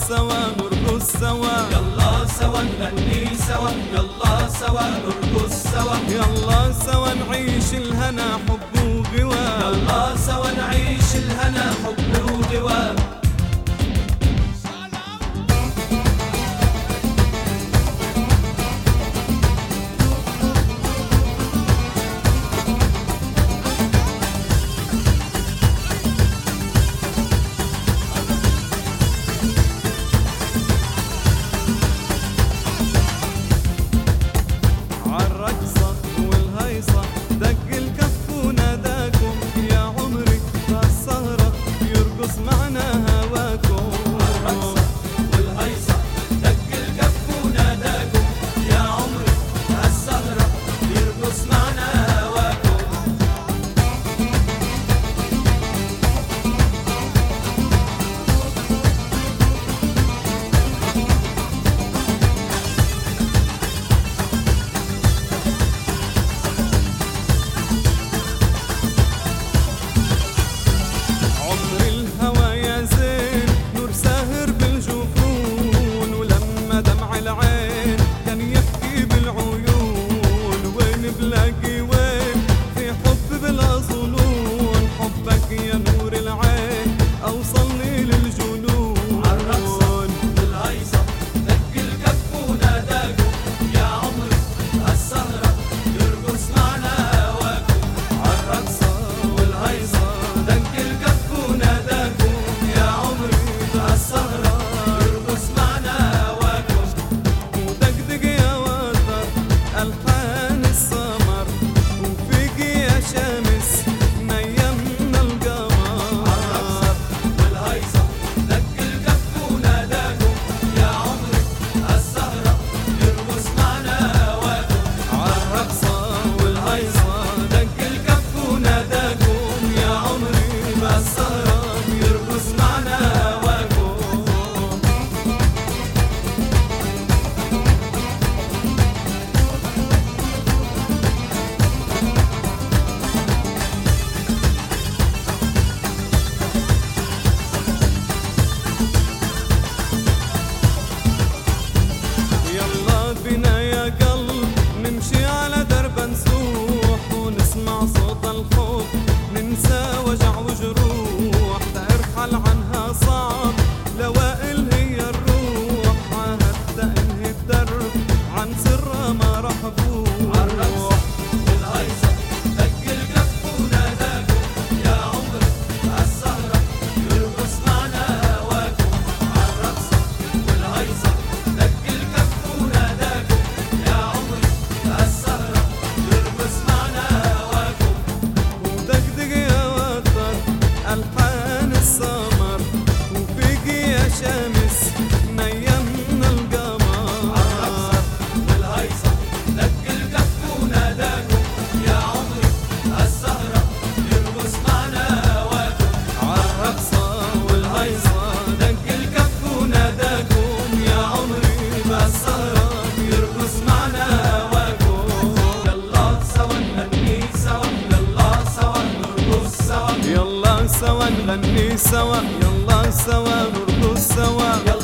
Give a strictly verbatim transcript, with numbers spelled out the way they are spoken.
سوا نرقص سوا، يلا سوا نغني سوا، يلا سوا نرقص سوا، يلا سوا نعيش الهنا حب وغوا، يلا سوا نعيش الهنا حب وغوا. عالرقصة والهيصة دق الكف وناداكم، يا عمري بهالسهرة يرقص معنا هواكم. عالرقصة والهيصة دق الكف وناداكم، يا عمري بهالسهرة يرقص معنا هواكم. سوا نغني سوا، يلا سوا نرقص سوا.